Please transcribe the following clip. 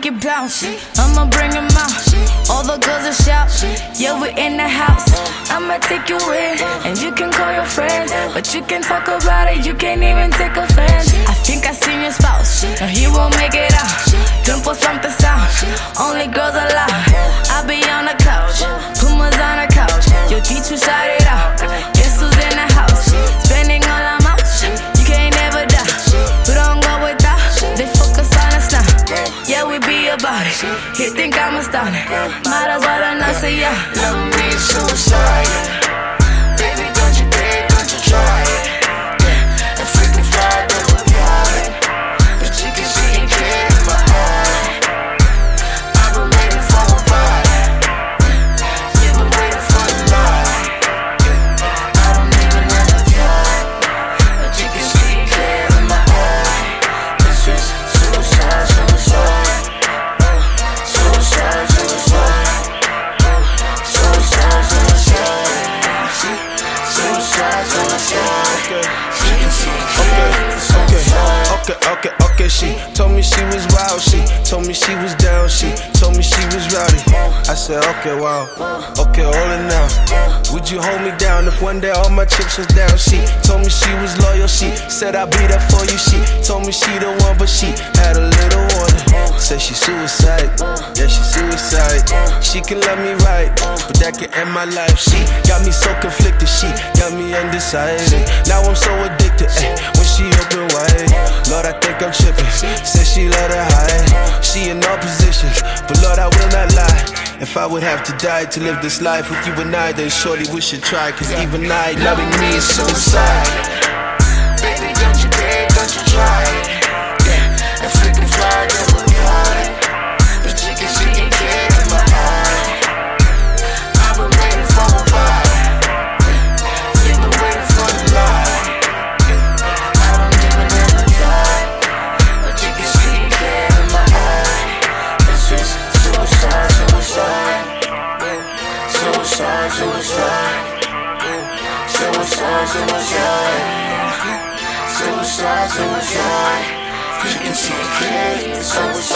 it bounce. I'ma bring him out. All the girls will shout. Yeah, we're in the house. I'ma take you in, and you can call your friends, but you can talk about it, you can't even take offense. I think I seen your spouse, no, he won't make it out. Pimple something sound, only girls allowed. I be on the couch, Pumas on the couch. Your teacher shout it out. Guess who's in the house? Spending all I'm out. You can't never die. We don't go without. They focus on us now. Yeah, we be about it. He think I'm a stunner. Might as well not say yeah. Love me suicide. Baby, don't you dare, don't you try it. Yeah, a freaking fly, don't reply it. But you can see it clear in my eye. I've been waiting for a ride. You've been waiting for the lie. I don't even have a time, but you can see it clear in my eye. This is suicide, suicide. Suicide, suicide. Suicide, suicide. Suicide, suicide. She can see it clear. Okay, she told me she was wild, she told me she was down, she told me she was rowdy. I said, okay, wow, okay, hold it now. Would you hold me down if one day all my chips was down? She told me she was loyal, she said I'll be there for you. She told me she the one, but she had a little warning. Said she suicide, yeah, she suicide. She can love me right, but that can end my life. She got me so conflicted, she got me undecided. Now I'm so addicted, when she open wide. Lord, I think I'm tripping. Said she let her hide. She in all positions, but Lord, I will not lie. If I would have to die to live this life with you and I, then surely we should try. Cause even I, loving me is suicide. Baby, don't you dare, don't you try it. Yeah, a freaking fly, don't reply it. But you can see it clear in my eye. I've been waiting for a ride. You've been waiting for the lie. I don't even have a time, but you can see it clear in my eye. This is suicide, suicide. Suicide, suicide. Suicide, suicide. Suicide, suicide. You can see it clearly, suicide.